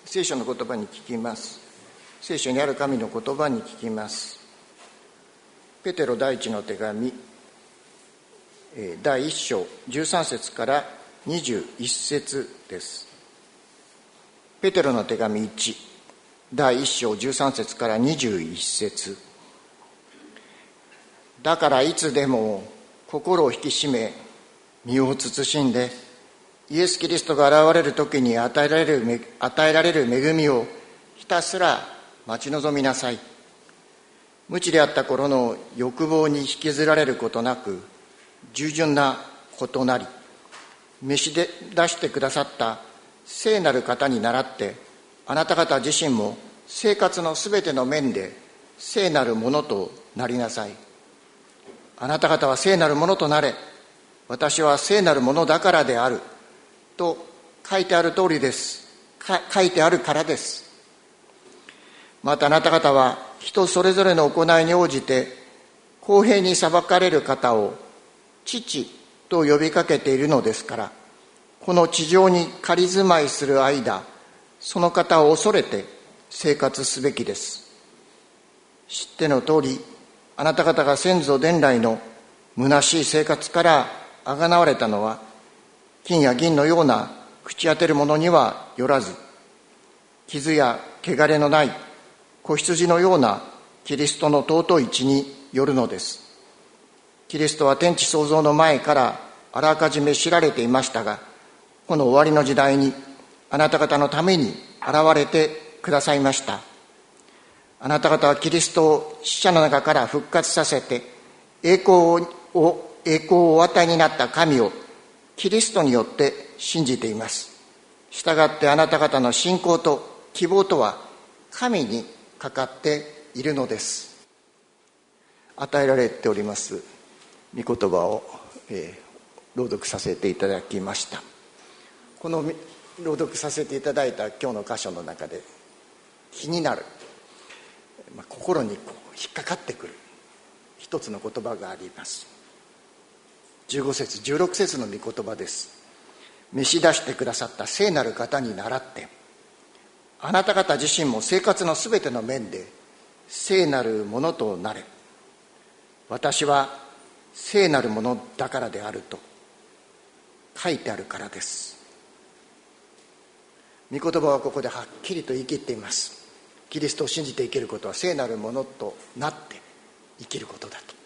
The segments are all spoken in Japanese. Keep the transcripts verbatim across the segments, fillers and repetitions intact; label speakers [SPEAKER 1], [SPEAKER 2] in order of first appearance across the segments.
[SPEAKER 1] 聖書の言葉に聞きます。聖書にある神の言葉に聞きます。ペテロ第一の手紙第一章じゅうさん節からにじゅういち節です。ペテロの手紙いち第一章じゅうさん節からにじゅういち節。だからいつでも心を引き締め、身を慎んで、イエス・キリストが現れる時に与えられる、与えられる恵みをひたすら待ち望みなさい。無知であった頃の欲望に引きずられることなく、従順なことなり、召し出してくださった聖なる方に倣って、あなた方自身も生活のすべての面で聖なるものとなりなさい。あなた方は聖なるものとなれ、私は聖なるものだからであると書いてある通りです。書いてあるからです。またあなた方は人それぞれの行いに応じて公平に裁かれる方を父と呼びかけているのですから、この地上に仮住まいする間、その方を恐れて生活すべきです。知っての通り、あなた方が先祖伝来の虚しい生活からあがなわれたのは、金や銀のような朽ち果てるものにはよらず、傷や汚れのない子羊のようなキリストの尊い血によるのです。キリストは天地創造の前からあらかじめ知られていましたが、この終わりの時代にあなた方のために現れてくださいました。あなた方はキリストを死者の中から復活させて、栄光を、栄光をお与えになった神をキリストによって信じています。したがってあなた方の信仰と希望とは神にかかっているのです。与えられております御言葉を、えー、朗読させていただきました。この朗読させていただいた今日の箇所の中で気になる、まあ、心にこう引っかかってくる一つの言葉があります。じゅうご節じゅうろく節の御言葉です。召し出してくださった聖なる方に倣って、あなた方自身も生活のすべての面で聖なるものとなれ。私は聖なるものだからであると書いてあるからです。御言葉はここではっきりと言い切っています。キリストを信じて生きることは聖なるものとなって生きることだと。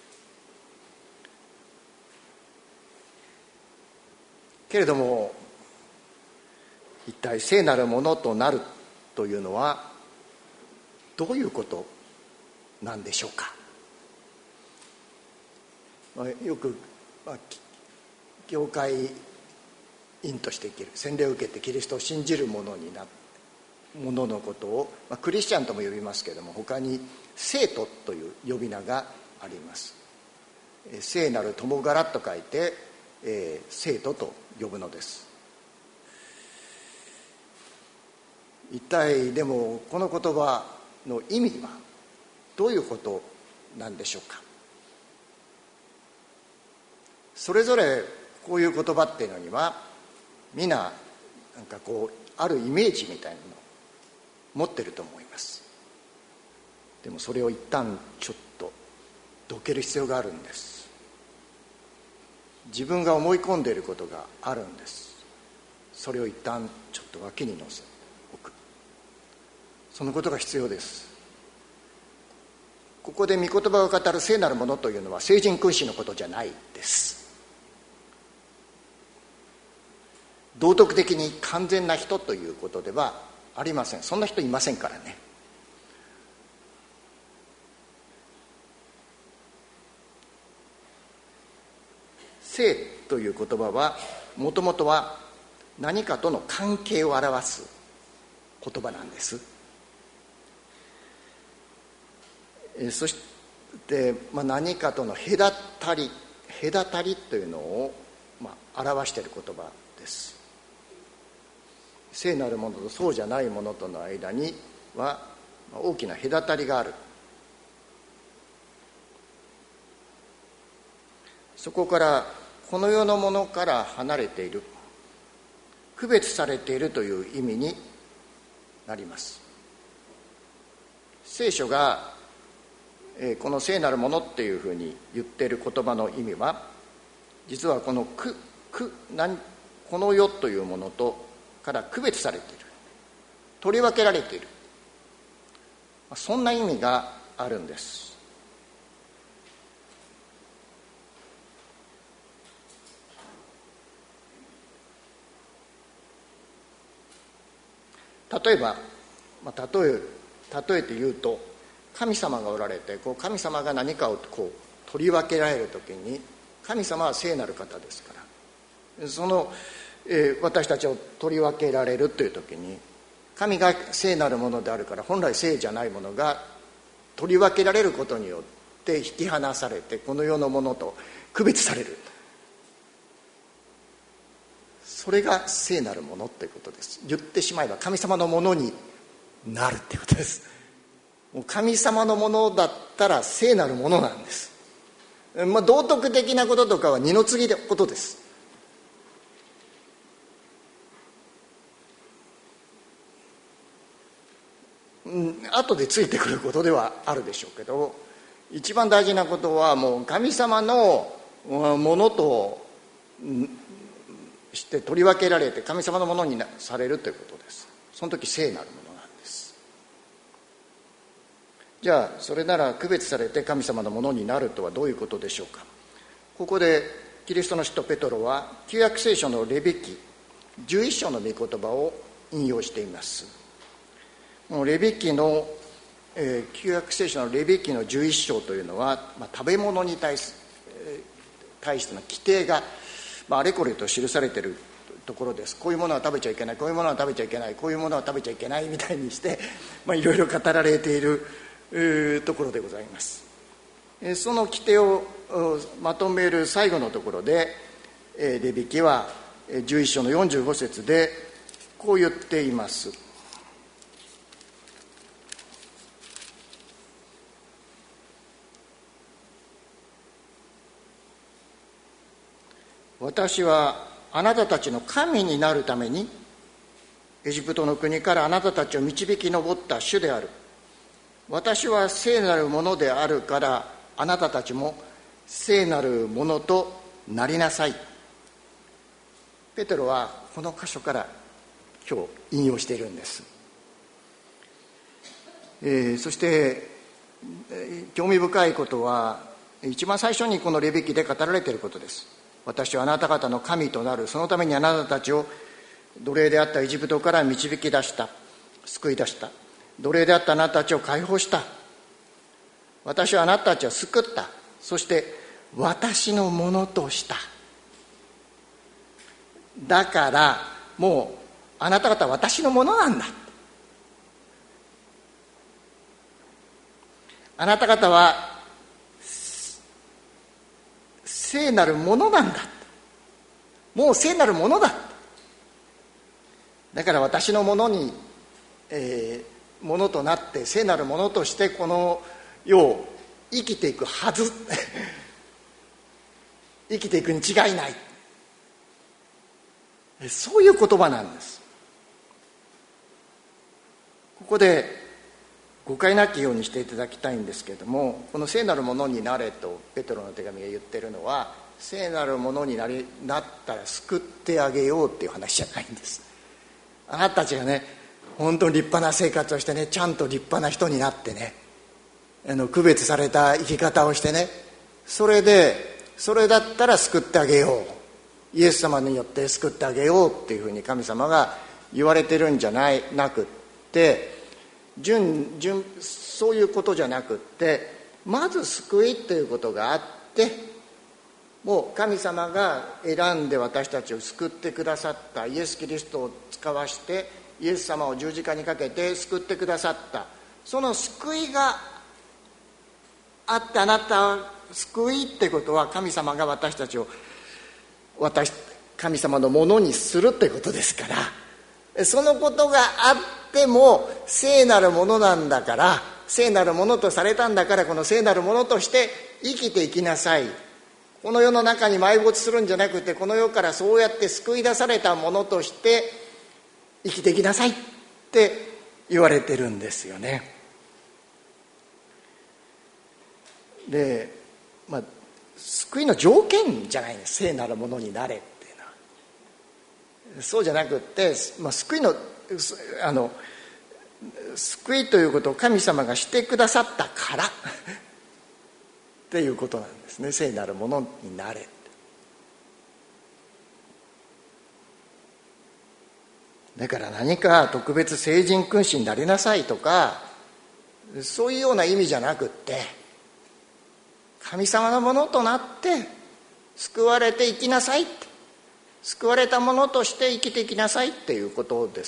[SPEAKER 1] けれども、一体聖なるものとなるというのはどういうことなんでしょうか。まあ、よく、まあ、教会員として生きる、洗礼を受けてキリストを信じる者になるもののことを、まあ、クリスチャンとも呼びますけれども、他に聖徒という呼び名があります。聖なる友柄と書いて、えー、聖徒と呼ぶのです。一体でもこの言葉の意味はどういうことなんでしょうか。それぞれこういう言葉っていうのには皆なんかこうあるイメージみたいなのを持ってると思います。でもそれを一旦ちょっとどける必要があるんです。自分が思い込んでいることがあるんです。それを一旦ちょっと脇に乗せておく、そのことが必要です。ここで御言葉を語る聖なるものというのは聖人君子のことじゃないです。道徳的に完全な人ということではありません。そんな人いませんからね。聖という言葉はもともとは何かとの関係を表す言葉なんです。えそして、まあ、何かとの隔たり隔たりというのを、まあ、表している言葉です。聖なるものとそうじゃないものとの間には大きな隔たりがある。そこからこの世のものから離れている、区別されているという意味になります。聖書がこの聖なるものっていうふうに言っている言葉の意味は、実はこのくく何この世というものとから区別されている、取り分けられている、そんな意味があるんです。例えば、まあ、例え例えて言うと、神様がおられて、こう神様が何かをこう取り分けられるときに、神様は聖なる方ですから、その、えー、私たちを取り分けられるというときに、神が聖なるものであるから、本来聖じゃないものが取り分けられることによって引き離されて、この世のものと区別される。それが聖なるものということです。言ってしまえば神様のものになるということです。もう神様のものだったら聖なるものなんです。まあ、道徳的なこととかは二の次のことです。うん、後でついてくることではあるでしょうけど、一番大事なことはもう神様のものとして取り分けられて神様のものにされるということです。その時聖なるものなんです。じゃあそれなら区別されて神様のものになるとはどういうことでしょうか。ここでキリストの使徒ペトロは旧約聖書のレビ記じゅういっ章の御言葉を引用しています。レビ記の、えー、旧約聖書のレビ記のじゅういっ章というのは、まあ、食べ物に対す、えー、対しての規定が、まあ、あれこれと記されているところです。こういうものは食べちゃいけない、こういうものは食べちゃいけない、こういうものは食べちゃいけないみたいにして、まあ、いろいろ語られている、えー、ところでございます。えー、その規定をまとめる最後のところで、えー、レビ記はじゅういっ章のよんじゅうご節でこう言っています。私はあなたたちの神になるためにエジプトの国からあなたたちを導き上った主である。私は聖なるものであるからあなたたちも聖なるものとなりなさい。ペテロはこの箇所から今日引用しているんです。えー、そして、えー、興味深いことは一番最初にこのレビ記で語られていることです。私はあなた方の神となる。そのためにあなたたちを奴隷であったエジプトから導き出した、救い出した。奴隷であったあなたたちを解放した。私はあなたたちを救った。そして私のものとした。だからもうあなた方は私のものなんだ。あなた方は聖なるものなんだ。もう聖なるものだ。だから私のものに、えー、ものとなって聖なるものとしてこの世を生きていくはず生きていくに違いない、そういう言葉なんです。ここで誤解なきようにしていただきたいんですけれども、この聖なるものになれとペテロの手紙が言っているのは、聖なるものになりなったら救ってあげようっていう話じゃないんです。あなたたちがね、本当に立派な生活をしてね、ちゃんと立派な人になってね、あの区別された生き方をしてね、それでそれだったら救ってあげよう、イエス様によって救ってあげようっていうふうに神様が言われてるんじゃないなくって、順順そういうことじゃなくって、まず救いということがあって、もう神様が選んで私たちを救ってくださったイエス・キリストを使わしてイエス様を十字架にかけて救ってくださった、その救いがあって、あなた救いってことは神様が私たちを私神様のものにするということですから、そのことがあっても聖なるものなんだから、聖なるものとされたんだから、この聖なるものとして生きていきなさい。この世の中に埋没するんじゃなくて、この世からそうやって救い出されたものとして生きていきなさいって言われてるんですよね。で、まあ救いの条件じゃないんです、聖なるものになれっていうのは。そうじゃなくって、まあ、救いのあの救いということを神様がしてくださったからっていうことなんですね。聖なるものになれ。だから何か特別聖人君子になりなさいとか、そういうような意味じゃなくって、神様のものとなって救われて生きなさいって、救われたものとして生きていきなさいっていうことです。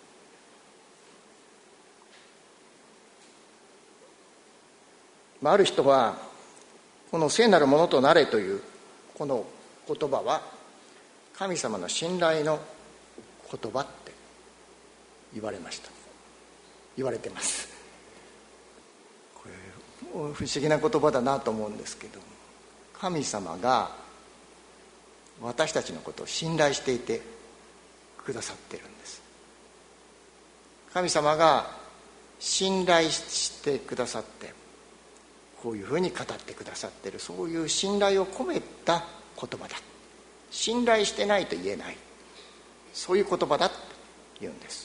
[SPEAKER 1] ある人はこの聖なるものとなれというこの言葉は神様の信頼の言葉って言われました。言われてます。これ不思議な言葉だなと思うんですけど、神様が私たちのことを信頼していてくださっているんです。神様が信頼してくださってこういうふうに語ってくださっている、そういう信頼を込めた言葉だ。信頼してないと言えない、そういう言葉だと言うんです。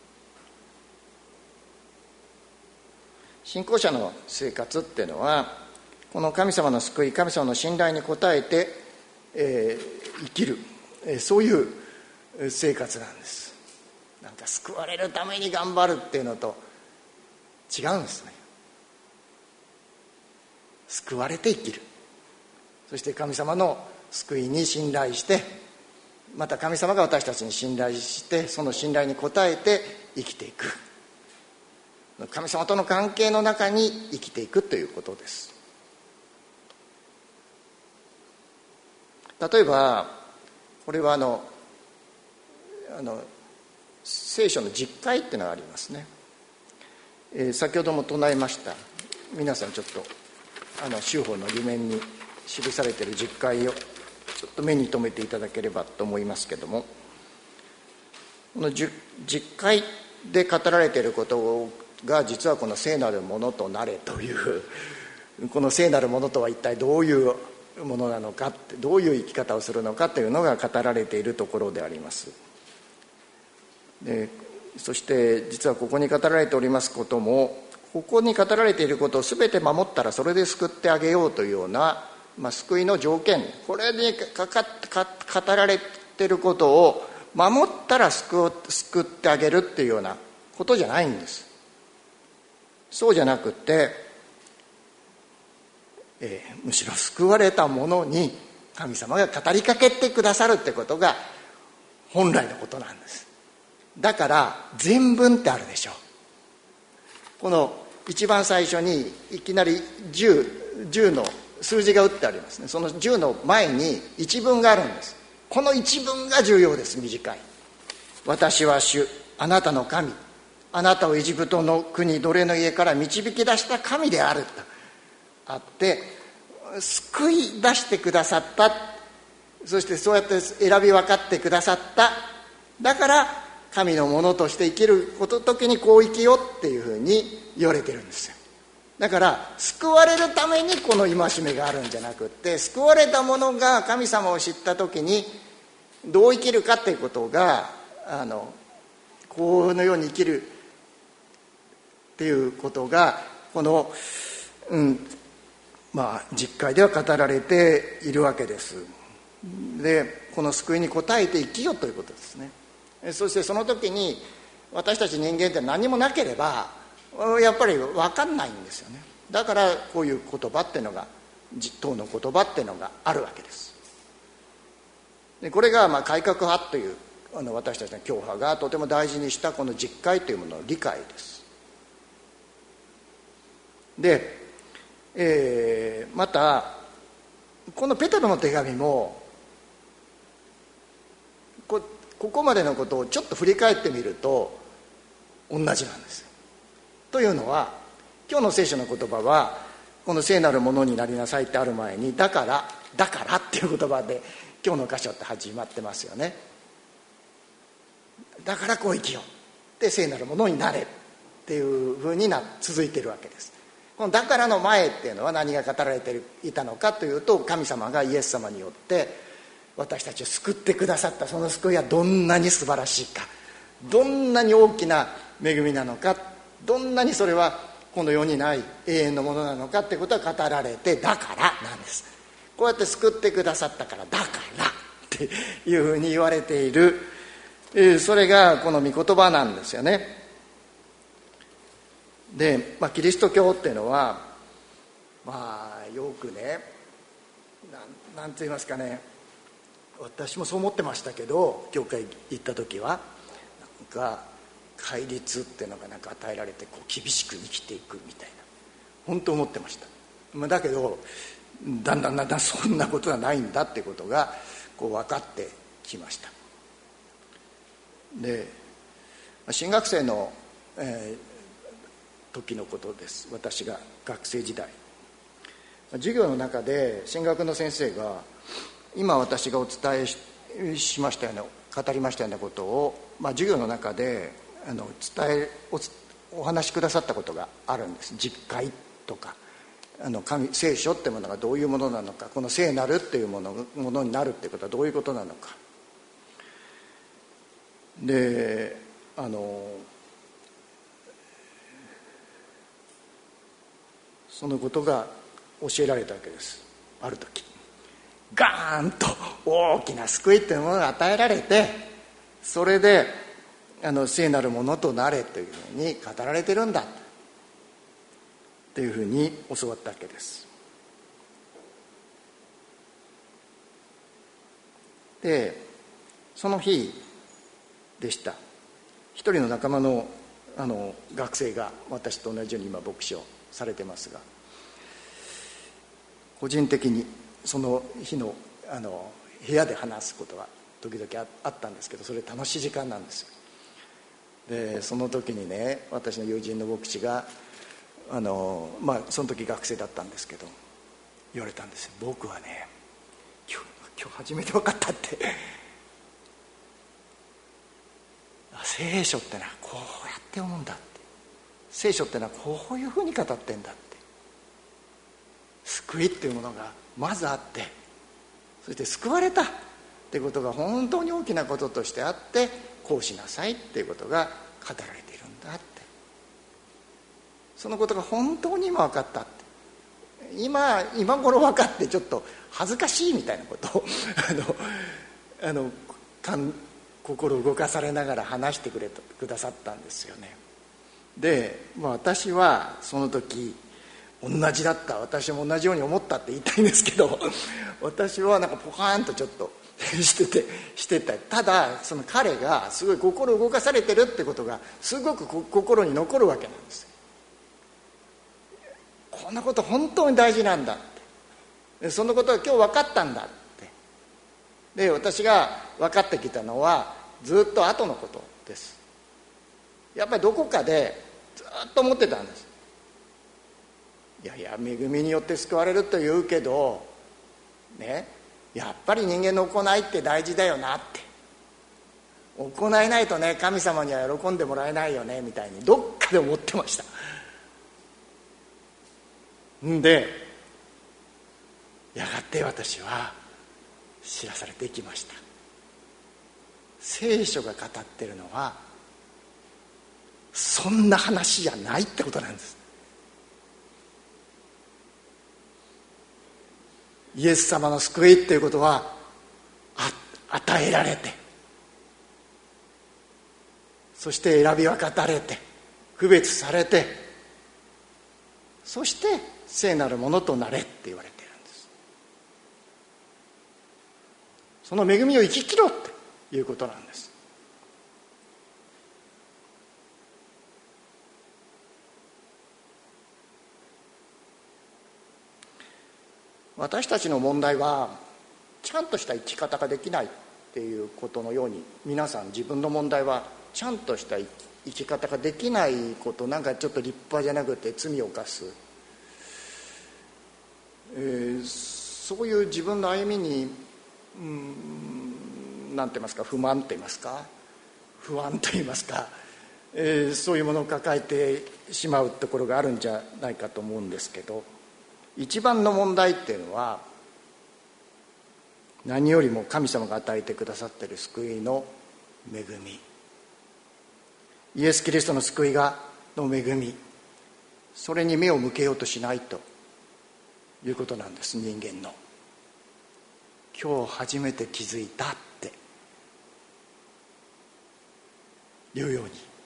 [SPEAKER 1] 信仰者の生活っていうのはこの神様の救い、神様の信頼に応えて、えー、生きる、えー、そういう生活なんです。なんか救われるために頑張るっていうのと違うんですね。救われて生きる、そして神様の救いに信頼して、また神様が私たちに信頼してその信頼に応えて生きていく、神様との関係の中に生きていくということです。例えばこれはあのあの聖書の実会っていうのがありますね。えー、先ほども唱えました。皆さんちょっとあの修法の裏面に記されている実会をちょっと目に留めていただければと思いますけども、この実会で語られていることが実はこの聖なるものとなれというこの聖なるものとは一体どういうものなのか、どういう生き方をするのかというのが語られているところであります。でそして実はここに語られておりますことも、ここに語られていることを全て守ったらそれで救ってあげようというような、まあ、救いの条件、これにかかか語られていることを守ったら救う救ってあげるっていうようなことじゃないんです。そうじゃなくて、えー、むしろ救われた者に神様が語りかけてくださるってことが本来のことなんです。だから全文ってあるでしょう。この一番最初にいきなりじゅう、じゅうの数字が打ってありますね。そのじゅうの前に一文があるんです。この一文が重要です。短い。私は主、あなたの神、あなたをエジプトの国奴隷の家から導き出した神であるとあって、救い出してくださった、そしてそうやって選び分かってくださった、だから神のものとして生きること時にこう生きようっていうふうに言われてるんですよ。だから救われるためにこの戒めがあるんじゃなくって、救われた者が神様を知った時にどう生きるかっていうことが、あのこのように生きるっていうことがこの、うんまあ、実会では語られているわけです。でこの救いに応えて生きようということですね。そしてその時に私たち人間って何もなければやっぱり分かんないんですよね。だからこういう言葉っていうのが、当の言葉っていうのがあるわけです。でこれがまあ改革派というあの私たちの教派がとても大事にしたこの実会というものの理解です。で、えー、またこのペテロの手紙もこここまでのことをちょっと振り返ってみると同じなんですよ。というのは今日の聖書の言葉はこの聖なるものになりなさいってある前に、だからだからっていう言葉で今日の箇所って始まってますよね。だからこう生きようっって聖なるものになれっていうふうにな続いているわけです。このだからの前っていうのは何が語られていたのかというと、神様がイエス様によって私たちを救ってくださった、その救いはどんなに素晴らしいか、どんなに大きな恵みなのか、どんなにそれはこの世にない永遠のものなのかってことが語られて、だからなんです。こうやって救ってくださったからだからっていうふうに言われている、それがこの御言葉なんですよね。で、まあ、キリスト教っていうのはまあよくね、なん、なんて言いますかね、私もそう思ってましたけど、教会行った時はなんか戒律っていうのがなんか与えられて、こう厳しく生きていくみたいな、本当思ってました。だけどだんだんだんだんそんなことはないんだってことがこう分かってきました。で、新学生の、えー、時のことです。私が学生時代、授業の中で新学の先生が今私がお伝え し, しましたような語りましたようなことを、まあ、授業の中であの伝え お, お話しくださったことがあるんです。実会とか、あの神聖書ってものがどういうものなのか、この聖なるっていうも の, ものになるっていうことはどういうことなのかで、あのそのことが教えられたわけです。ある時ガーンと大きな救いっていうものが与えられて、それであの聖なるものとなれというふうに語られてるんだというふうに教わったわけです。で、その日でした。一人の仲間の、あの学生が私と同じように今牧師をされてますが、個人的にその日 の, あの部屋で話すことが時々 あ, あったんですけど、それ楽しい時間なんですよ。で、その時にね、私の友人の牧師があの、まあ、その時学生だったんですけど言われたんですよ。僕はね、今日、今日初めて分かったって聖書ってのはこうやって読むんだって、聖書ってのはこういうふうに語ってんだって、救いっていうものがまずあって、そして救われたっていうことが本当に大きなこととしてあって、こうしなさいっていうことが語られているんだって、そのことが本当に今分かったって、今今頃分かってちょっと恥ずかしいみたいなことをあのあのかん心動かされながら話してくれたくださったんですよね。で、まあ、私はその時同じだった、私も同じように思ったって言いたいんですけど私はなんかポカーンとちょっとしててしてた。ただその彼がすごい心動かされてるってことがすごく心に残るわけなんです。こんなこと本当に大事なんだって、そのことが今日分かったんだって。で、私が分かってきたのはずっと後のことです。やっぱりどこかでずっと思ってたんです。いやいや、恵みによって救われると言うけどね、やっぱり人間の行いって大事だよなって、行いないとね神様には喜んでもらえないよねみたいにどっかで思ってました。んで、やがて私は知らされていきました。聖書が語ってるのはそんな話じゃないってことなんです。イエス様の救いっていうことは与えられて、そして選び分かたれて、区別されて、そして聖なるものとなれって言われているんです。その恵みを生き切ろうっていうことなんです。私たちの問題はちゃんとした生き方ができないっていうことのように、皆さん自分の問題はちゃんとした生き方ができないこと、なんかちょっと立派じゃなくて罪を犯す、えー、そういう自分の歩みにうーんなんて言いますか、不満と言いますか、不安と言いますか、 えー、そういうものを抱えてしまうところがあるんじゃないかと思うんですけど、一番の問題っていうのは何よりも神様が与えてくださっている救いの恵み、イエス・キリストの救いがの恵み、それに目を向けようとしないということなんです。人間の今日初めて気づいたっていうように、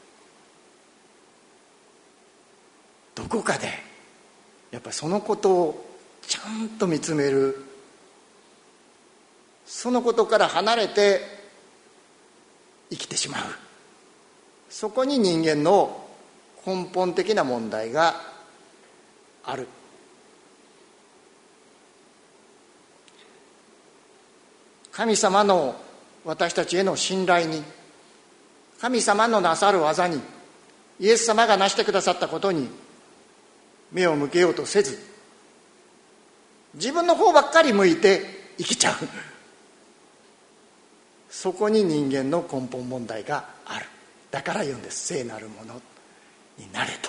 [SPEAKER 1] どこかでやっぱりそのことをちゃんと見つめる、そのことから離れて生きてしまう、そこに人間の根本的な問題がある。神様の私たちへの信頼に、神様のなさる技に、イエス様がなしてくださったことに目を向けようとせず、自分の方ばっかり向いて生きちゃう、そこに人間の根本問題がある。だから言うんです。聖なるものになれと。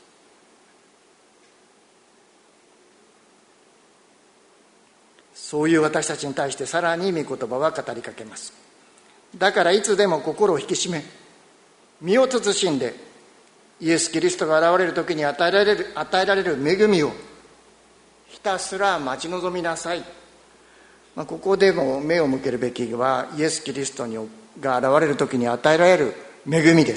[SPEAKER 1] そういう私たちに対してさらに御言葉は語りかけます。だからいつでも心を引き締め、身を慎んで、イエス・キリストが現れる時に与えられる、与えられる恵みをひたすら待ち望みなさい。まあ、ここでも目を向けるべきはイエス・キリストにが現れる時に与えられる恵みです。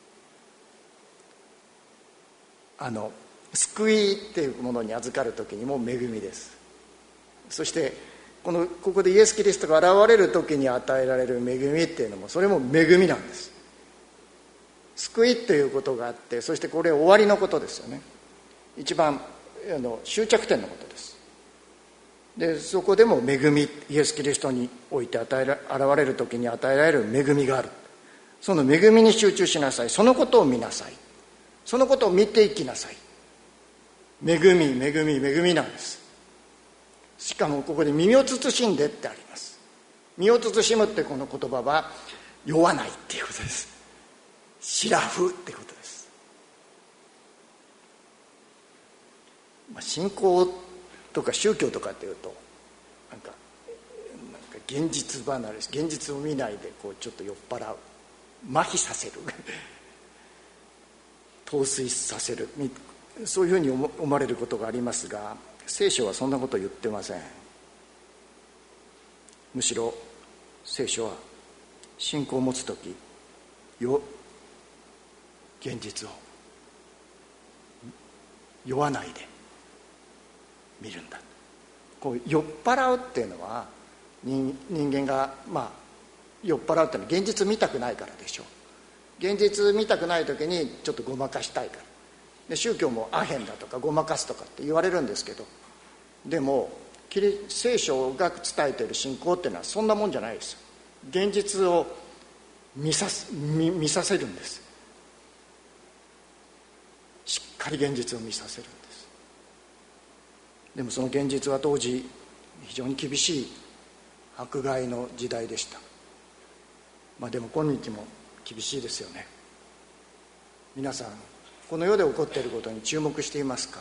[SPEAKER 1] あの救いっていうものに預かる時にも恵みです。そしてこのここでイエス・キリストが現れる時に与えられる恵みっていうのも、それも恵みなんです。救いということがあって、そしてこれ終わりのことですよね。一番あの終着点のことです。でそこでも恵み、イエス・キリストにおいて与えら現れる時に与えられる恵みがある。その恵みに集中しなさい。そのことを見なさい。そのことを見ていきなさい。恵み、恵み、恵みなんです。しかもここで身を慎んでってあります。身を慎むってこの言葉は酔わないっていうことです。シラフってことです。まあ、信仰とか宗教とかっていうとなんか、なんか現実離れ、現実を見ないでこうちょっと酔っ払う、麻痺させる陶酔させる、そういうふうに思われることがありますが、聖書はそんなことを言ってません。むしろ聖書は信仰を持つとき、よ現実を酔わないで見るんだ。こう酔っ払うっていうのは 人, 人間がまあ酔っ払うっていうのは現実見たくないからでしょう。現実見たくない時にちょっとごまかしたいからで、宗教もアヘンだとかごまかすとかって言われるんですけど、でも聖書が伝えている信仰っていうのはそんなもんじゃないですよ。現実を見さす 見, 見させるんです。しっかり現実を見させるんです。でもその現実は当時非常に厳しい迫害の時代でした。まあでも今日も厳しいですよね。皆さんこの世で起こっていることに注目していますか？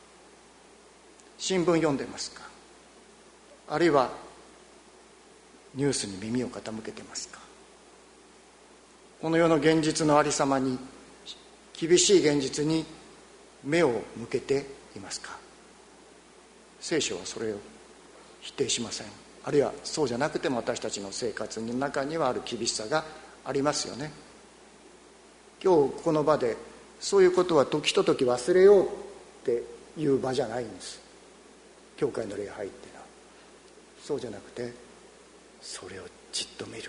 [SPEAKER 1] 新聞読んでますか？あるいはニュースに耳を傾けてますか？この世の現実のありさまに、厳しい現実に目を向けていますか？聖書はそれを否定しません。あるいはそうじゃなくても私たちの生活の中にはある厳しさがありますよね。今日この場でそういうことは時と時忘れようっていう場じゃないんです。教会の礼拝っていうのはそうじゃなくて、それをじっと見る。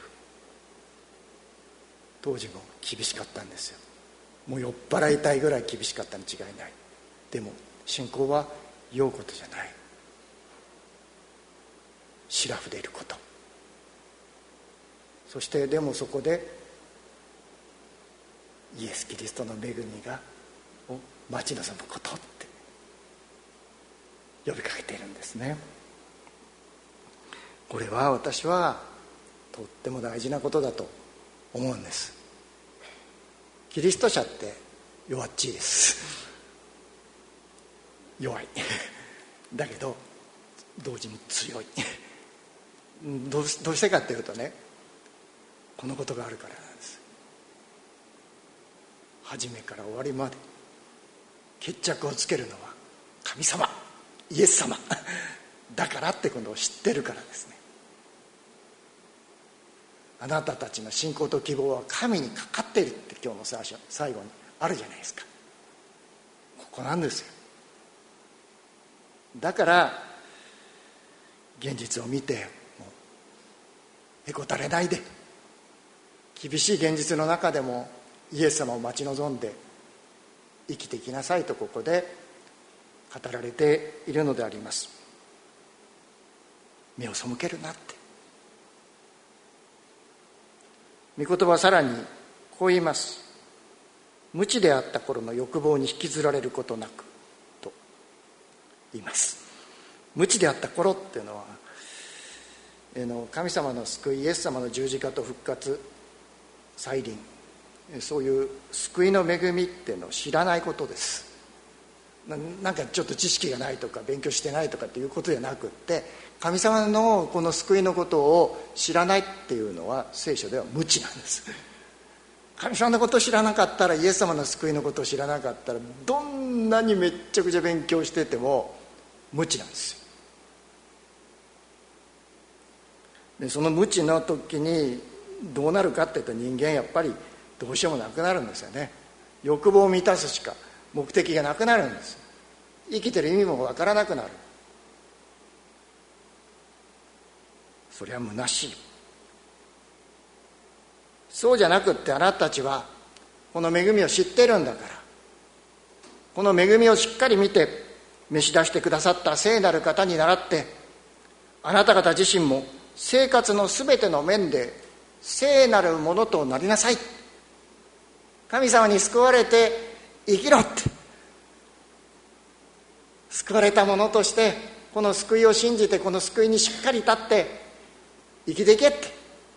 [SPEAKER 1] 当時も厳しかったんですよ。もう酔っ払いたいぐらい厳しかったに違いない。でも信仰は酔うことじゃない。シラフでいること。そしてでもそこでイエス・キリストの恵みがを待ち望むことって呼びかけているんですね。これは私はとっても大事なことだと思うんです。 キリスト者って弱っちいです。弱いだけど同時に強いどうどうしてかっていうとね、このことがあるからなんです。初めから終わりまで決着をつけるのは神様、イエス様だからってことを知ってるからですね。あなたたちの信仰と希望は神にかかっているって今日の最初最後にあるじゃないですか。ここなんですよ。だから現実を見てもうへこたれないで、厳しい現実の中でもイエス様を待ち望んで生きていきなさいとここで語られているのであります。目を背けるなって。御言葉はさらにこう言います。無知であった頃の欲望に引きずられることなくと言います。無知であった頃っていうのは、神様の救い、イエス様の十字架と復活、再臨、そういう救いの恵みっていうのを知らないことです。な, なんかちょっと知識がないとか勉強してないとかっていうことじゃなくって、神様のこの救いのことを知らないっていうのは聖書では無知なんです。神様のことを知らなかったら、イエス様の救いのことを知らなかったら、どんなにめっちゃくちゃ勉強してても無知なんですよ。でその無知の時にどうなるかっていうと、人間やっぱりどうしようもなくなるんですよね。欲望を満たすしか目的がなくなるんです。生きてる意味もわからなくなる。それは虚しい。そうじゃなくって、あなたたちはこの恵みを知ってるんだから、この恵みをしっかり見て召し出してくださった聖なる方に倣って、あなた方自身も生活のすべての面で聖なるものとなりなさい。神様に救われて生きろって、救われたものとしてこの救いを信じて、この救いにしっかり立って生きていけって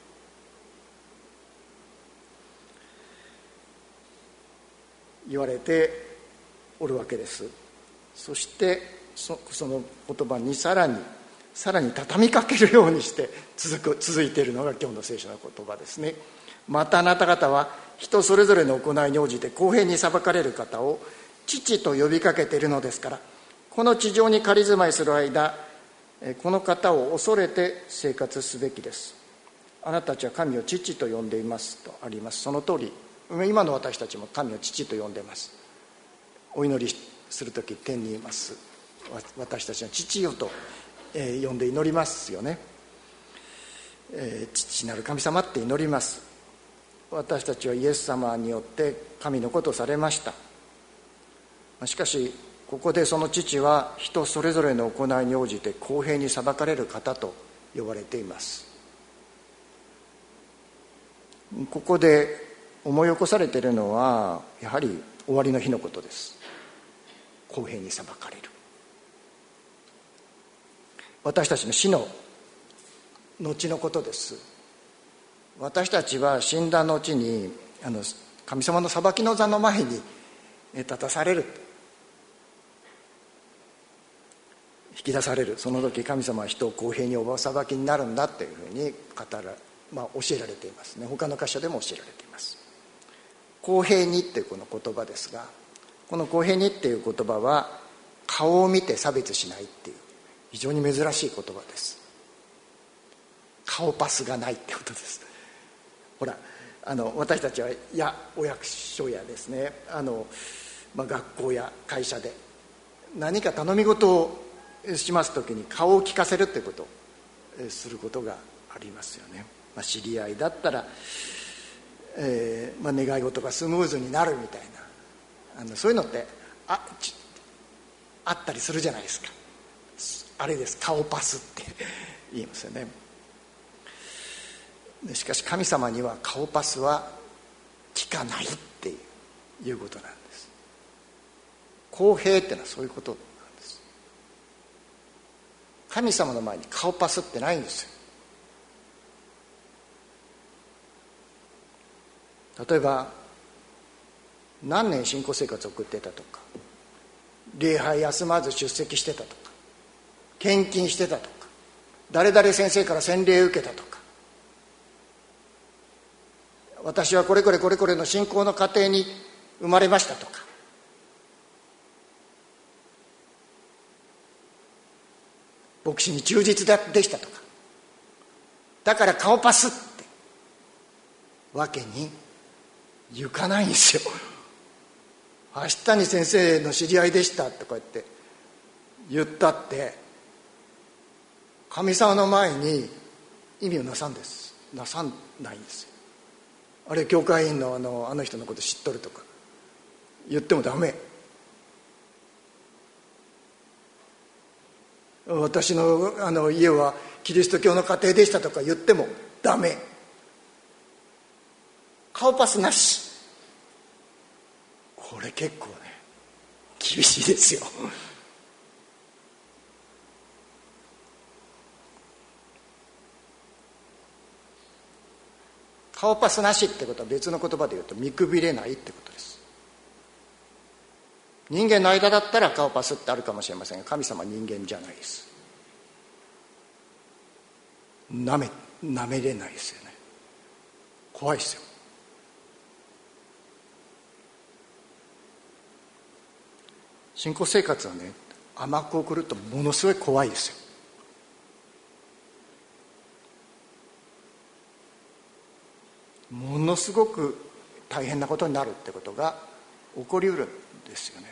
[SPEAKER 1] 言われておるわけです。そしてそ, その言葉にさらにさらに畳みかけるようにして続く続いているのが今日の聖書の言葉ですね。またあなた方は人それぞれの行いに応じて公平に裁かれる方を父と呼びかけているのですから、この地上に仮住まいする間、この方を恐れて生活すべきです。あなたたちは神を父と呼んでいますとあります。その通り、今の私たちも神を父と呼んでいます。お祈りするとき天にいます私たちは父よと呼んで祈りますよね。父なる神様って祈ります。私たちはイエス様によって神の子とされました。しかしここでその父は人それぞれの行いに応じて公平に裁かれる方と呼ばれています。ここで思い起こされているのはやはり終わりの日のことです。公平に裁かれる。私たちの死の後のことです。私たちは死んだ後にあの神様の裁きの座の前に立たされる、引き出される。その時神様は人を公平にお裁きになるんだというふうに語ら、まあ、教えられていますね。他の箇所でも教えられています。公平にっていうこの言葉ですが、この公平にっていう言葉は顔を見て差別しないっていう非常に珍しい言葉です。顔パスがないってことです。ほらあの私たちはやお役所やですね、あの、まあ、学校や会社で何か頼み事をしますときに顔を聞かせるってことをすることがありますよね。まあ、知り合いだったら、えーまあ、願い事がスムーズになるみたいな、あのそういうのってあちあったりするじゃないですか。あれです、顔パスって言いますよね。しかし神様には顔パスは効かないっていうことなんです。公平ってのはそういうことなんです。神様の前に顔パスってないんですよ。例えば何年信仰生活を送ってたとか、礼拝休まず出席してたとか、献金してたとか、誰々先生から洗礼を受けたとか、私はこれこれこれこれの信仰の家庭に生まれましたとか、牧師に忠実でしたとか、だから顔パスってわけにいかないんですよ。橋谷先生の知り合いでしたとか言って言ったって神様の前に意味をなさんですなさないんですよ。あれ教会員のあのあの人のこと知っとるとか言ってもダメ。私のあの家はキリスト教の家庭でしたとか言ってもダメ。顔パスなし。これ結構ね厳しいですよ。顔パスなしってことは別の言葉で言うと見くびれないってことです。人間の間だったら顔パスってあるかもしれませんが、神様は人間じゃないです。なめなめれないですよね。怖いですよ。信仰生活はね甘く送るとものすごい怖いですよ。ものすごく大変なことになるってことが起こりうるんですよね。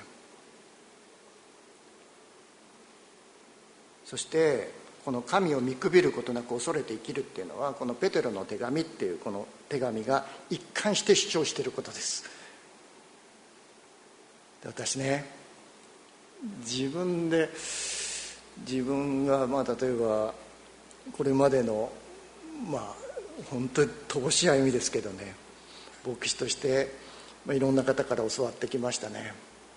[SPEAKER 1] そしてこの神を見くびることなく恐れて生きるっていうのは、このペテロの手紙っていうこの手紙が一貫して主張していることです。で私ね自分で自分がまあ例えばこれまでのまあ本当に乏しい歩みですけどね、牧師として、まあ、いろんな方から教わってきましたね。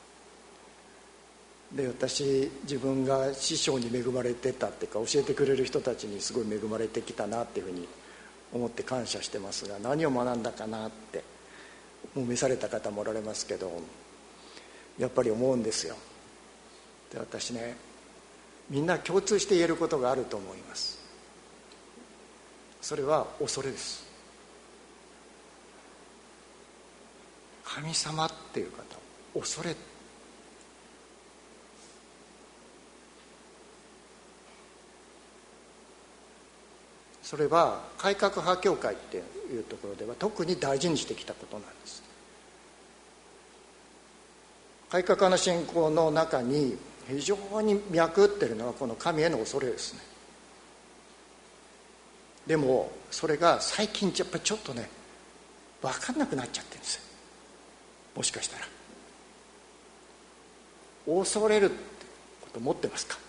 [SPEAKER 1] で私自分が師匠に恵まれてたっていうか、教えてくれる人たちにすごい恵まれてきたなっていうふうに思って感謝してますが、何を学んだかなってもう召された方もおられますけど、やっぱり思うんですよ。で私ねみんな共通して言えることがあると思います。それは恐れです。神様っていう方を恐れ、それは改革派教会っていうところでは特に大事にしてきたことなんです。改革派の信仰の中に非常に脈打っているのはこの神への恐れですね。でもそれが最近やっぱりちょっとね分かんなくなっちゃってるんですよ。もしかしたら恐れるってこと持ってますか？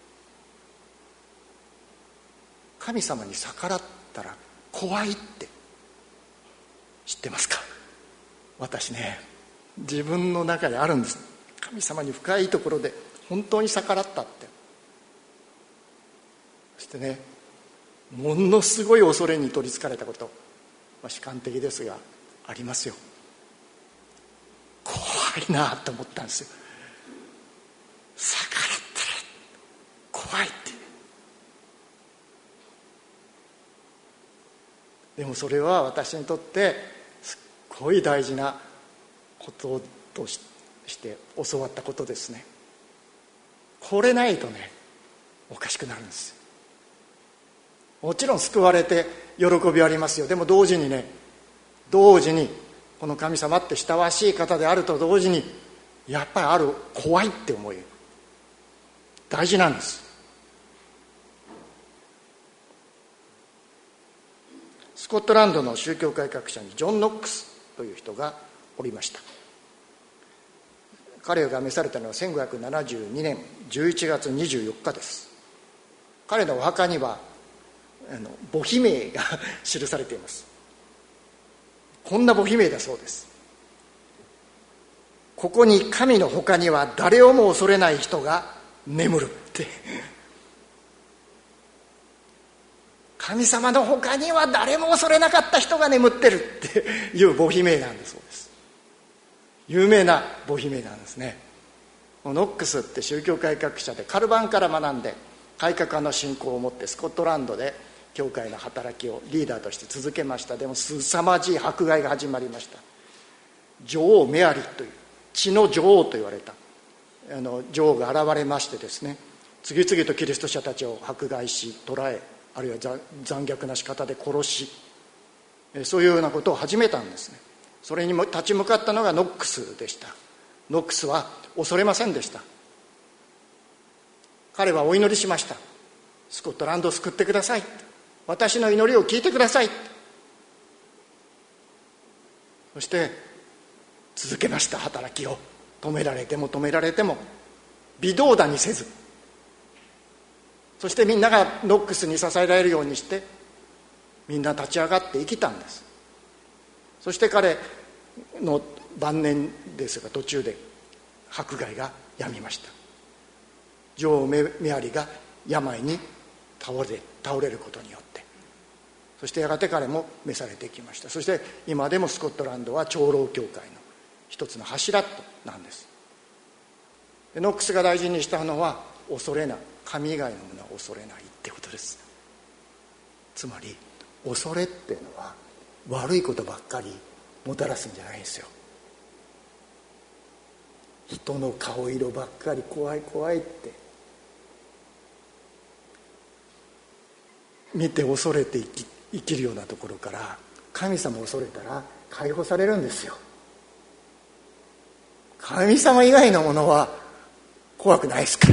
[SPEAKER 1] 神様に逆らったら怖いって知ってますか？私ね自分の中にあるんです。神様に深いところで本当に逆らったって。そしてねものすごい恐れに取りつかれたこと、まあ、主観的ですがありますよ。怖いなと思ったんですよ。逆らったら怖いって。でもそれは私にとってすっごい大事なこととして教わったことですね。これないとねおかしくなるんですよ。もちろん救われて喜びはありますよ。でも同時にね同時にこの神様って親しい方であると同時にやっぱりある怖いって思い大事なんです。スコットランドの宗教改革者にジョン・ノックスという人がおりました。彼が召されたのはせんごひゃくななじゅうにねんじゅういちがつにじゅうよっかです。彼のお墓にはあの墓碑銘が記されています。こんな墓碑銘だそうです。ここに神の他には誰をも恐れない人が眠るって神様の他には誰も恐れなかった人が眠ってるっていう墓碑銘なんだそうです。 有名な母姫なんですね。ノックスって宗教改革者で、カルバンから学んで改革派の信仰を持ってスコットランドで教会の働きをリーダーとして続けました。でも凄まじい迫害が始まりました。女王メアリーという血の女王と言われたあの女王が現れましてですね、次々とキリスト者たちを迫害し捕らえ、あるいは残虐な仕方で殺し、そういうようなことを始めたんですね。それにも立ち向かったのがノックスでした。ノックスは恐れませんでした。彼はお祈りしました。スコットランドを救ってください、私の祈りを聞いてください。そして続けました。働きを止められても止められても微動だにせず、そしてみんながノックスに支えられるようにしてみんな立ち上がって生きたんです。そして彼の晩年ですが、途中で迫害がやみました。女王メアリーが病に倒れ、倒れることによって、そしてやがて彼も召されてきました。そして今でもスコットランドは長老教会の一つの柱なんです。でノックスが大事にしたのは恐れない、神以外のものは恐れないってことです。つまり恐れっていうのは悪いことばっかりもたらすんじゃないんですよ。人の顔色ばっかり怖い怖いって見て恐れて生き、生きるようなところから、神様を恐れたら解放されるんですよ。神様以外のものは怖くないですから。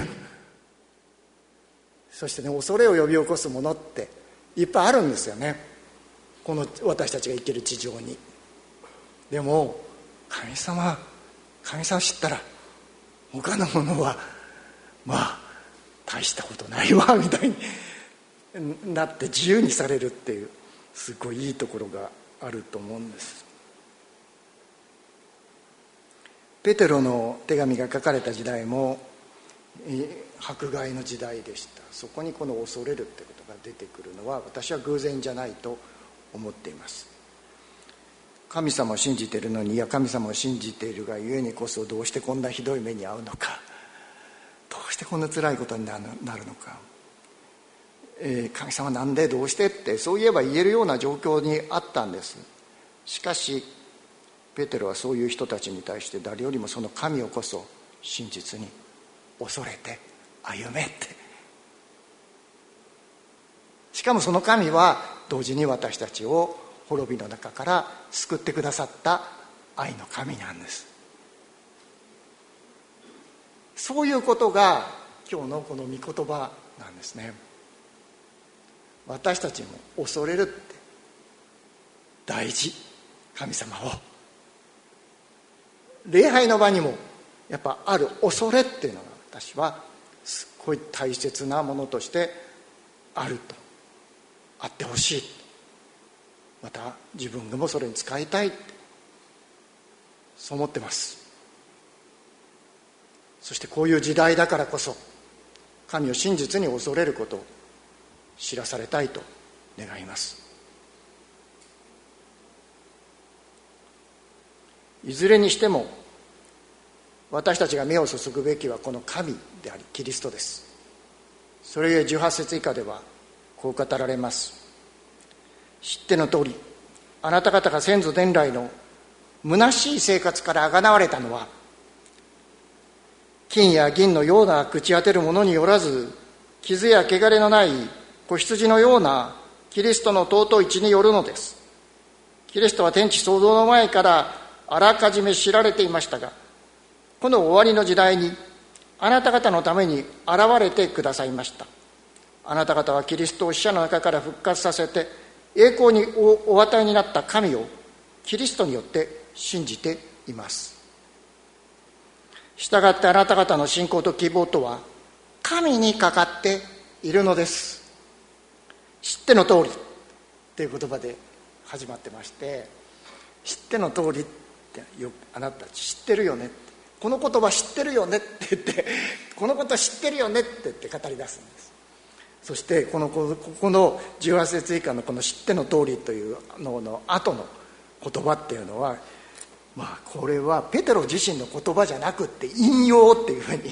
[SPEAKER 1] そしてね、恐れを呼び起こすものっていっぱいあるんですよね、この私たちが生きる地上に。でも神様神様知ったら他のものはまあ大したことないわみたいになって自由にされるっていう、すごいいいところがあると思うんです。ペテロの手紙が書かれた時代も迫害の時代でした。そこにこの恐れるってことが出てくるのは私は偶然じゃないと思っています。神様を信じているのに、いや神様を信じているがゆえにこそどうしてこんなひどい目に遭うのか、どうしてこんな辛いことになるのか、えー、神様なんでどうしてってそういえば言えるような状況にあったんです。しかしペテロはそういう人たちに対して誰よりもその神をこそ真実に恐れて歩めって、しかもその神は同時に私たちを滅びの中から救ってくださった愛の神なんです。そういうことが今日のこの御言葉なんですね。私たちも恐れるって大事。神様を礼拝の場にもやっぱある恐れっていうのが私はすごい大切なものとしてあると、あってほしい、また自分もそれに使いたいってそう思ってます。そしてこういう時代だからこそ神を真実に恐れることを知らされたいと願います。いずれにしても私たちが目を注ぐべきはこの神でありキリストです。それゆえじゅうはち節以下ではこう語られます。知っての通り、あなた方が先祖伝来の虚しい生活からあがなわれたのは、金や銀のような朽ち果てるものによらず、傷や汚れのない子羊のようなキリストの尊い血によるのです。キリストは天地創造の前からあらかじめ知られていましたが、この終わりの時代にあなた方のために現れてくださいました。あなた方はキリストを死者の中から復活させて栄光に お, お与えになった神をキリストによって信じています。したがってあなた方の信仰と希望とは神にかかっているのです。知っての通りという言葉で始まってまして、知っての通りってよあなたたち知ってるよね、この言葉知ってるよねって言ってこのこと知ってるよねって言って語り出すんです。そしてこのここのじゅうはち節以下のこの知っての通りというのの後の言葉っていうのはまあこれはペテロ自身の言葉じゃなくって引用っていうふうに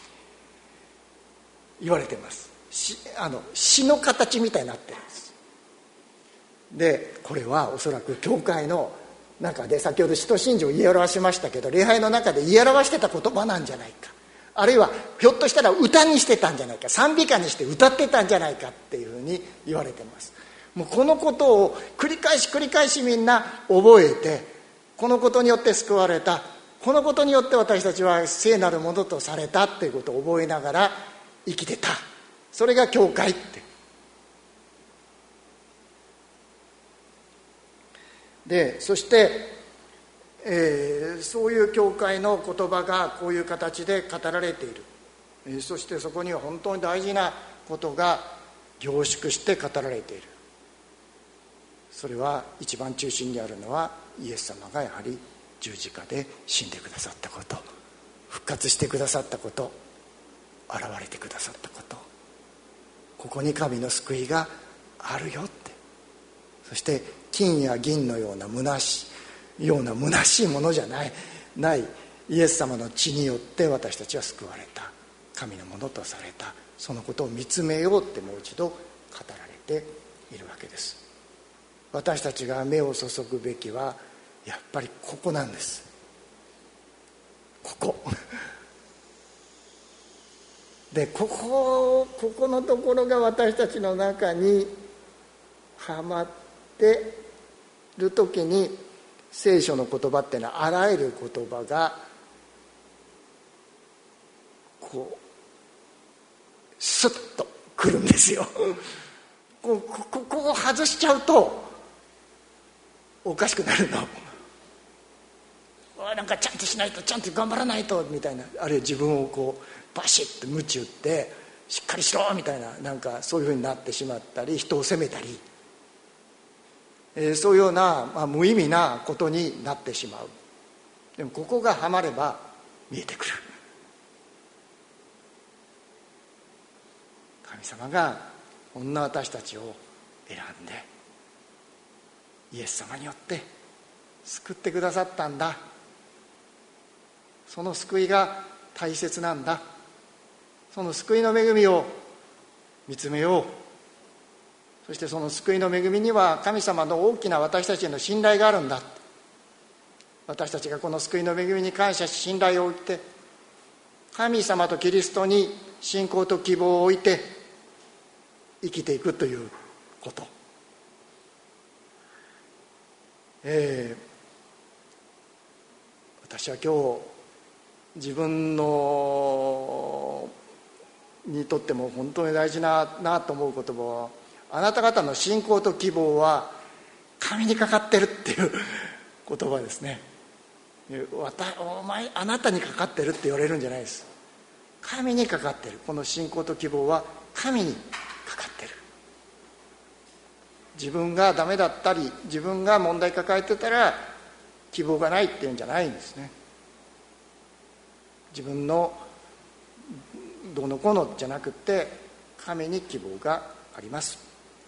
[SPEAKER 1] 言われています。しあの詩の形みたいになってるんです。でこれはおそらく教会の中で、先ほど使徒信条を言い表しましたけど、礼拝の中で言い表してた言葉なんじゃないか、あるいはひょっとしたら歌にしてたんじゃないか、賛美歌にして歌ってたんじゃないかっていうふうに言われています。もうこのことを繰り返し繰り返しみんな覚えて、このことによって救われた、このことによって私たちは聖なるものとされたっていうことを覚えながら生きてた。それが教会って。でそして、えー、そういう教会の言葉がこういう形で語られている、えー、そしてそこには本当に大事なことが凝縮して語られている。それは一番中心にあるのはイエス様がやはり十字架で死んでくださったこと、復活してくださったこと、現れてくださったこと、ここに神の救いがあるよって。そして金や銀のような虚しいような虚しいものじゃないないイエス様の血によって私たちは救われた、神のものとされた、そのことを見つめようってもう一度語られているわけです。私たちが目を注ぐべきはやっぱりここなんです。ここでここここのところが私たちの中にはまってるときに、聖書の言葉っていうのはあらゆる言葉がこうスッとくるんですよ。こうこここを外しちゃうとおかしくなるの。なんかちゃんとしないと、ちゃんと頑張らないとみたいな、あるいは自分をこうバシッと鞭打ってしっかりしろみたいな、なんかそういうふうになってしまったり、人を責めたり、えー、そういうような、まあ、無意味なことになってしまう。でもここがはまれば見えてくる。神様がこんな私たちを選んでイエス様によって救ってくださったんだ。その救いが大切なんだ。その救いの恵みを見つめよう。そしてその救いの恵みには神様の大きな私たちへの信頼があるんだ。私たちがこの救いの恵みに感謝し信頼を置いて、神様とキリストに信仰と希望を置いて生きていくということ、えー、私は今日自分のにとっても本当に大事ななと思う言葉は、あなた方の信仰と希望は神にかかってるっていう言葉ですね。お前あなたにかかってるって言われるんじゃないです。神にかかってる。この信仰と希望は神にかかってる。自分がダメだったり自分が問題抱えてたら希望がないっていうんじゃないんですね。自分のどうのこうのじゃなくて神に希望があります。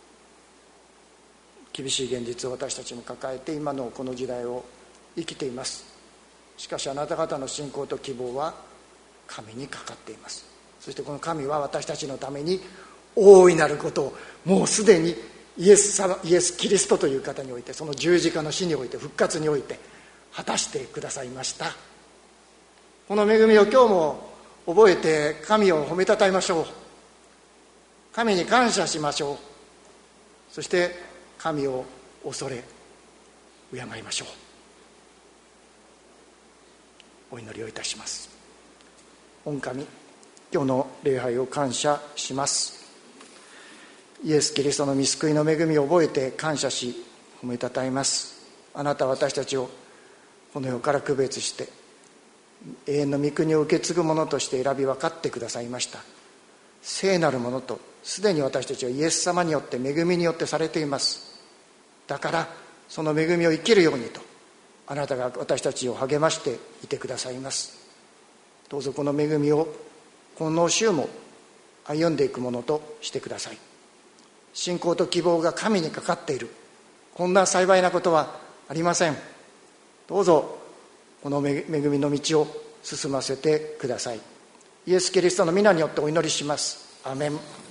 [SPEAKER 1] 厳しい現実を私たちも抱えて今のこの時代を生きています。しかしあなた方の信仰と希望は神にかかっています。そしてこの神は私たちのために大いなることをもうすでにイエス様、イエス・キリストという方において、その十字架の死において復活において果たしてくださいました。この恵みを今日も覚えて神を褒めたたえましょう。神に感謝しましょう。そして神を恐れ敬いましょう。お祈りをいたします。御神、今日の礼拝を感謝します。イエス・キリストの御救いの恵みを覚えて感謝し褒めたたえます。あなたは私たちをこの世から区別して永遠の御国を受け継ぐ者として選び分かってくださいました。聖なるものとすでに私たちはイエス様によって恵みによってされています。だからその恵みを生きるようにとあなたが私たちを励ましていてくださいます。どうぞこの恵みをこの週も歩んでいくものとしてください。信仰と希望が神にかかっている、こんな幸いなことはありません。どうぞこの恵みの道を進ませてください。イエス・キリストの皆によってお祈りします。アーメン。